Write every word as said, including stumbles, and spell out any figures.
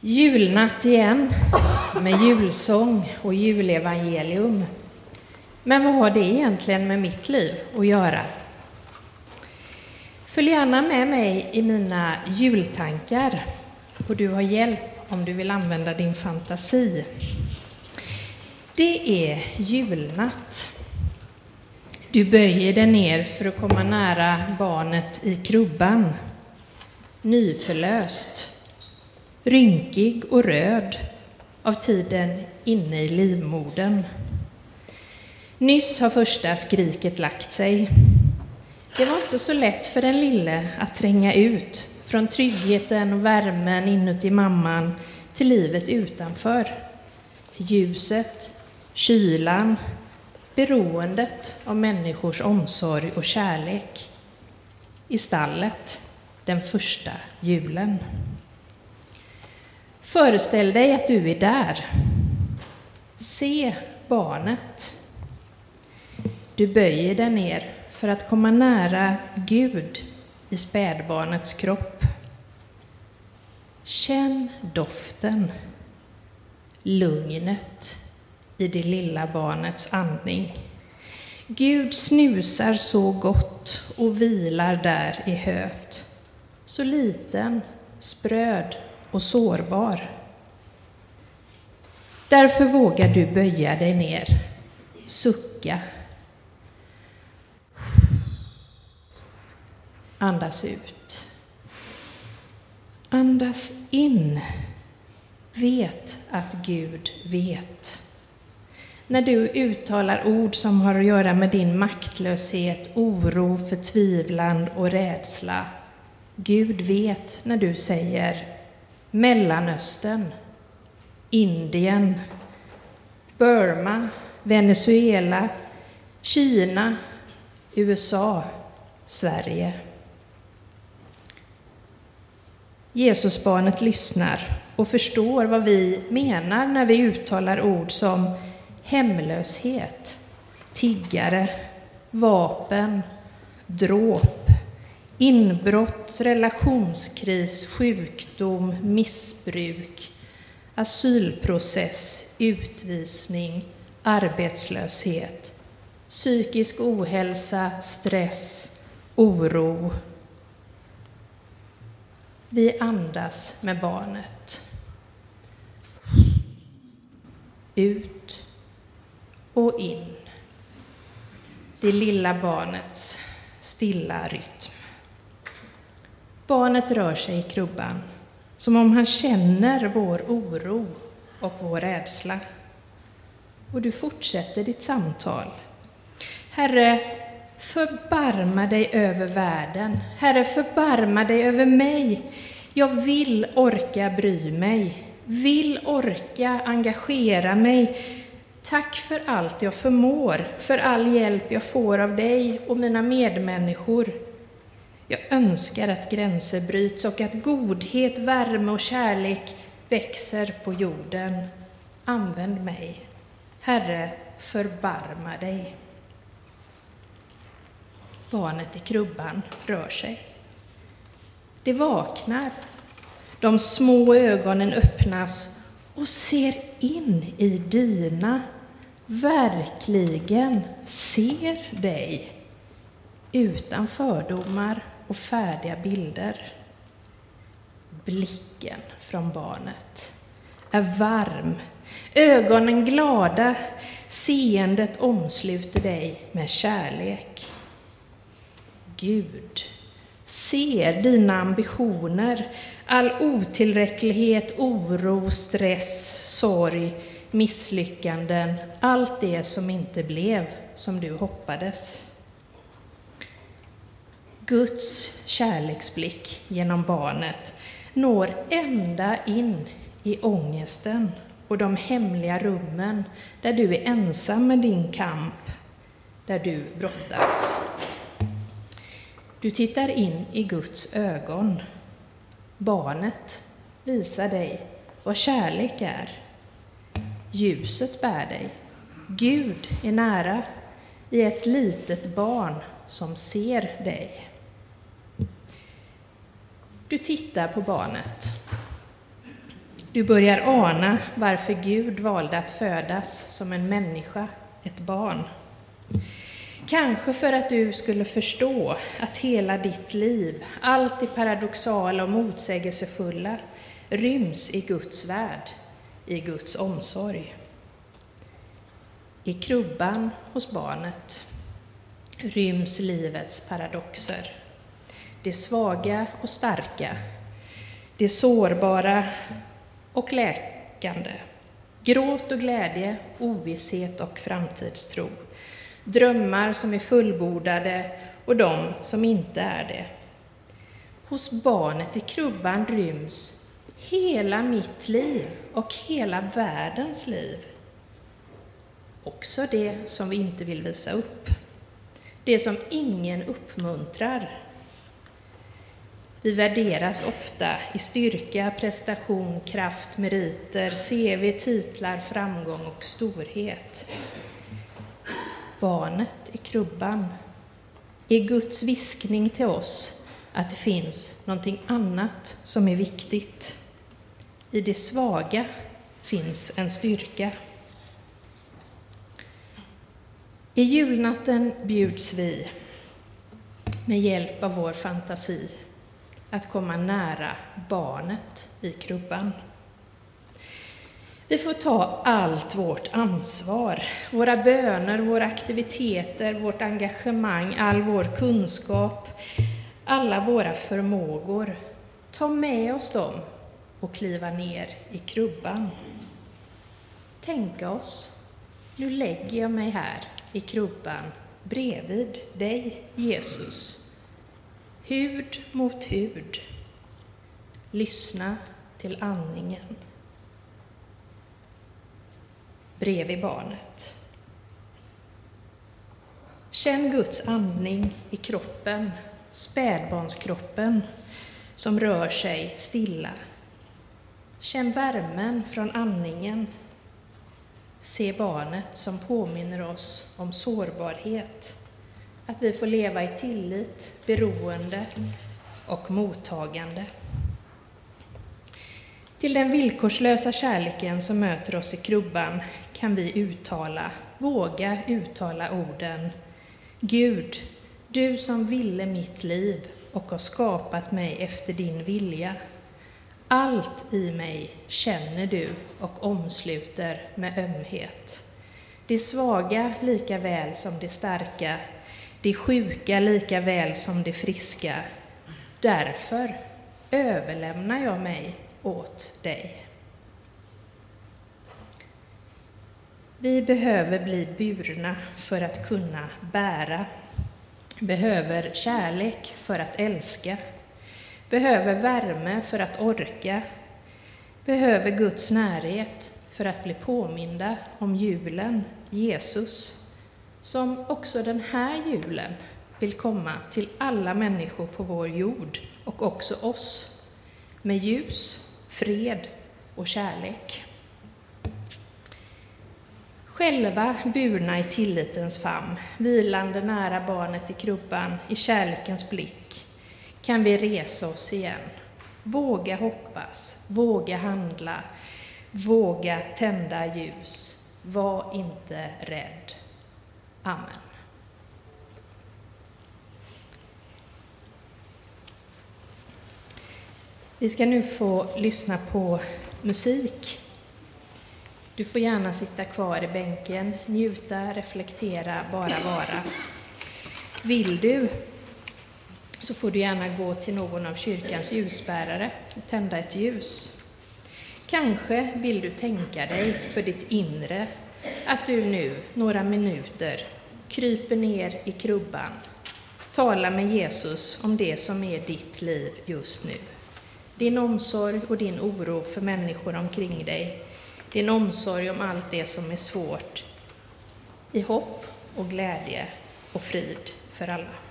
Julnatt igen med julsång och julevangelium. Men vad har det egentligen med mitt liv att göra? Följ gärna med mig i mina jultankar och du har hjälp om du vill använda din fantasi. Det är julnatt. Du böjer dig ner för att komma nära barnet i krubban. Nyförlöst. Rynkig och röd av tiden inne i livmodern. Nyss har första skriket lagt sig. Det var inte så lätt för den lille att tränga ut från tryggheten och värmen inuti mamman till livet utanför. Till ljuset, kylan, beroendet av människors omsorg och kärlek. I stallet, den första julen. Föreställ dig att du är där. Se barnet. Du böjer dig ner för att komma nära Gud i spädbarnets kropp. Känn doften, lugnet i det lilla barnets andning. Gud snusar så gott och vilar där i höet. Så liten, spröd och sårbar. Därför vågar du böja dig ner, sucka. Andas ut. Andas in. Vet att Gud vet. När du uttalar ord som har att göra med din maktlöshet, oro, förtvivlan och rädsla. Gud vet när du säger Mellanöstern, Indien, Burma, Venezuela, Kina, U S A, Sverige. Jesusbarnet lyssnar och förstår vad vi menar när vi uttalar ord som hemlöshet, tiggare, vapen, dråp, inbrott, relationskris, sjukdom, missbruk, asylprocess, utvisning, arbetslöshet, psykisk ohälsa, stress, oro. Vi andas med barnet. Ut och in. Det lilla barnets stilla rytm. Barnet rör sig i krubban, som om han känner vår oro och vår rädsla. Och du fortsätter ditt samtal. Herre, förbarma dig över världen. Herre, förbarma dig över mig. Jag vill orka bry mig. Vill orka engagera mig. Tack för allt jag förmår, för all hjälp jag får av dig och mina medmänniskor. Jag önskar att gränser bryts och att godhet, värme och kärlek växer på jorden. Använd mig. Herre, förbarma dig. Barnet i krubban rör sig. Det vaknar. De små ögonen öppnas och ser in i dina. Verkligen ser dig. Utan fördomar och färdiga bilder. Blicken från barnet är varm. Ögonen glada. Seendet omsluter dig med kärlek. Gud ser dina ambitioner, all otillräcklighet, oro, stress, sorg, misslyckanden, allt det som inte blev som du hoppades. Guds kärleksblick genom barnet når ända in i ångesten och de hemliga rummen där du är ensam med din kamp, där du brottas. Du tittar in i Guds ögon. Barnet visar dig vad kärlek är. Ljuset bär dig. Gud är nära i ett litet barn som ser dig. Du tittar på barnet. Du börjar ana varför Gud valde att födas som en människa, ett barn. Kanske för att du skulle förstå att hela ditt liv, allt det paradoxala och motsägelsefulla, ryms i Guds värld, i Guds omsorg. I krubban hos barnet ryms livets paradoxer. Det svaga och starka, det sårbara och läkande, gråt och glädje, ovisshet och framtidstro, drömmar som är fullbordade och de som inte är det. Hos barnet i krubban ryms hela mitt liv och hela världens liv. Också det som vi inte vill visa upp. Det som ingen uppmuntrar. Vi värderas ofta i styrka, prestation, kraft, meriter, C V, titlar, framgång och storhet. Barnet i krubban är Guds viskning till oss att det finns någonting annat som är viktigt. I det svaga finns en styrka. I julnatten bjuds vi med hjälp av vår fantasi att komma nära barnet i krubban. Vi får ta allt vårt ansvar, våra böner, våra aktiviteter, vårt engagemang, all vår kunskap, alla våra förmågor. Ta med oss dem och kliva ner i krubban. Tänka oss, nu lägger jag mig här i krubban bredvid dig, Jesus. Hud mot hud. Lyssna till andningen. Bredvid barnet. Känn Guds andning i kroppen, spädbarnskroppen som rör sig stilla. Känn värmen från andningen. Se barnet som påminner oss om sårbarhet. Att vi får leva i tillit, beroende och mottagande. Till den villkorslösa kärleken som möter oss i krubban kan vi uttala, våga uttala orden: Gud, du som ville mitt liv och har skapat mig efter din vilja. Allt i mig känner du och omsluter med ömhet. Det svaga lika väl som det starka, det sjuka lika väl som det friska. Därför överlämnar jag mig åt dig. Vi behöver bli burna för att kunna bära. Behöver kärlek för att älska. Behöver värme för att orka. Behöver Guds närhet för att bli påminda om julen, Jesus, som också den här julen vill komma till alla människor på vår jord och också oss, med ljus, fred och kärlek. Själva burna i tillitens famn, vilande nära barnet i krubban, i kärlekens blick, kan vi resa oss igen. Våga hoppas, våga handla, våga tända ljus. Var inte rädd. Amen. Vi ska nu få lyssna på musik. Du får gärna sitta kvar i bänken, njuta, reflektera, bara vara. Vill du så får du gärna gå till någon av kyrkans ljusbärare och tända ett ljus. Kanske vill du tänka dig för ditt inre att du nu några minuter kryper ner i krubban. Tala med Jesus om det som är ditt liv just nu. Din omsorg och din oro för människor omkring dig. Din omsorg om allt det som är svårt. I hopp och glädje och frid för alla.